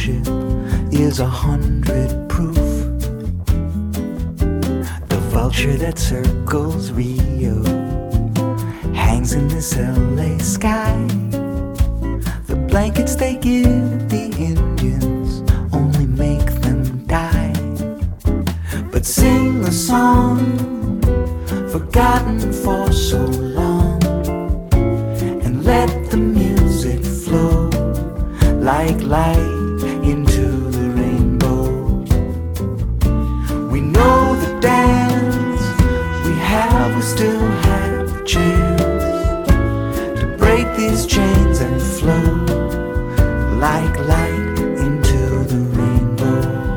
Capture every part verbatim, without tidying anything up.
ship is a hundred proof. The vulture that circles Rio hangs in this L A sky. The blankets they give the Indians only make them die. But sing a song forgotten for so long, and let the music flow like light into the rainbow. We know the dance we have, we still have the chance to break these chains and flow like light into the rainbow.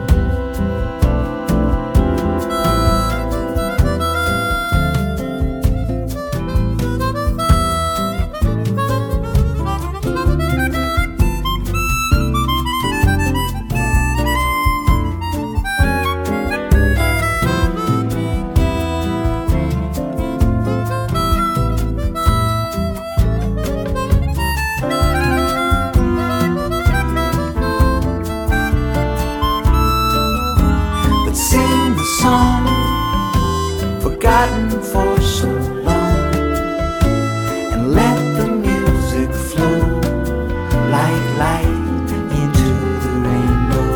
Song forgotten for so long, and let the music flow like light into the rainbow.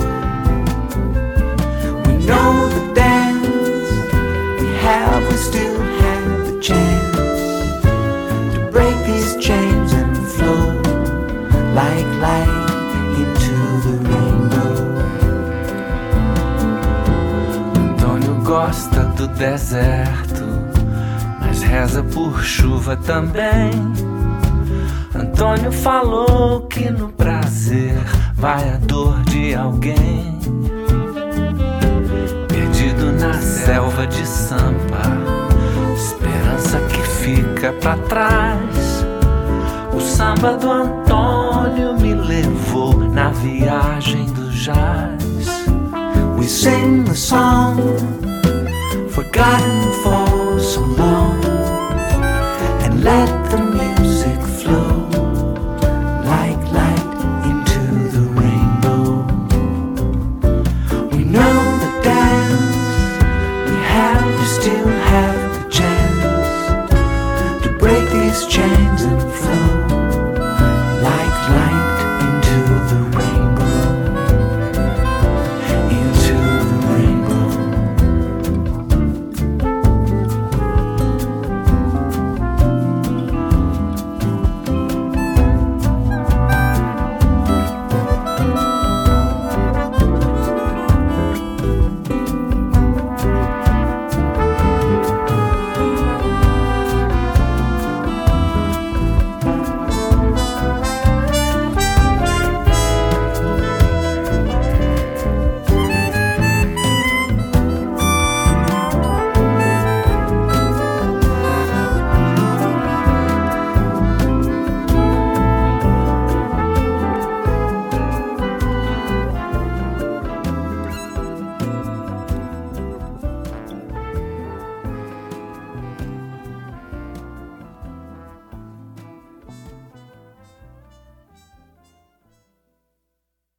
We know the dance we have, we still have the chance to break these chains and flow like light into the rainbow. Gosta do deserto, mas reza por chuva também. Antônio falou que no prazer vai a dor de alguém. Perdido na selva de Sampa, esperança que fica pra trás. O samba do Antônio me levou na viagem do jazz. We sing the song forgotten for so long, and let the music flow like light into the rainbow. We know the dance we have, we still have